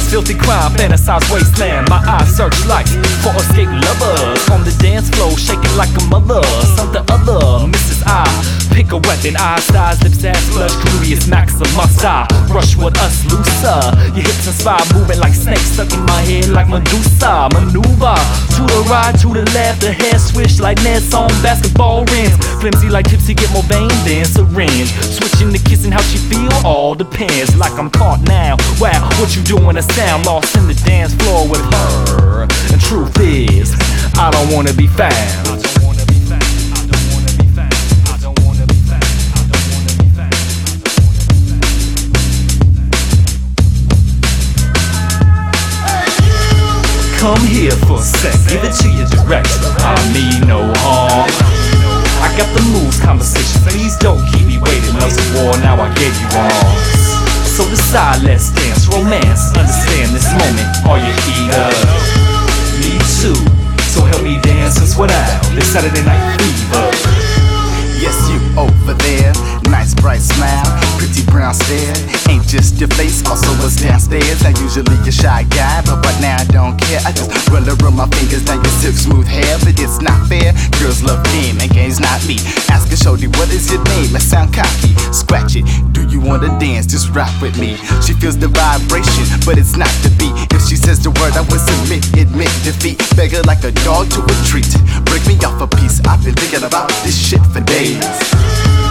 filthy crime, fantasized wasteland. My eyes search lights for escape lovers on the dance floor, shaking like a mother. Something other, Mrs. I pick a weapon, eyes, thighs, lips, ass, flush, curious maximum. Must I rush with us looser? Your hips inspire, moving like snakes, stuck in my head like Medusa. Maneuver to the right, to the left, the hair swish like Nets on basketball rims. Flimsy like tipsy, get more vein than syringe. Switching to kissing, how she feel all depends. Like I'm caught now. Wow, what you doing? A sound lost in the dance floor with her. And truth is, I don't wanna be found. Come here for a sec, give it to you direct. I mean no harm. I got the moves, conversation. Please don't keep me waiting. Love's a war, now I gave you arms. So decide, let's dance, romance. Understand this moment, are you eager? Me too. So help me dance and sweat out this Saturday night fever. Yes, you over there, nice bright smile, pretty brown stare. Ain't just your face, also what's downstairs. Now usually a shy guy, but right now I don't care. I just run my fingers down your silk smooth hair, but it's not fair. Girls love game and games not me. Ask a shorty, what is your name? I sound cocky, scratch it. Do you wanna dance? Just rock with me. She feels the vibration, but it's not the beat. If she says the word, I will submit, admit defeat. Beg her like a dog to a treat. Break me off a piece, I've been thinking about this shit for days.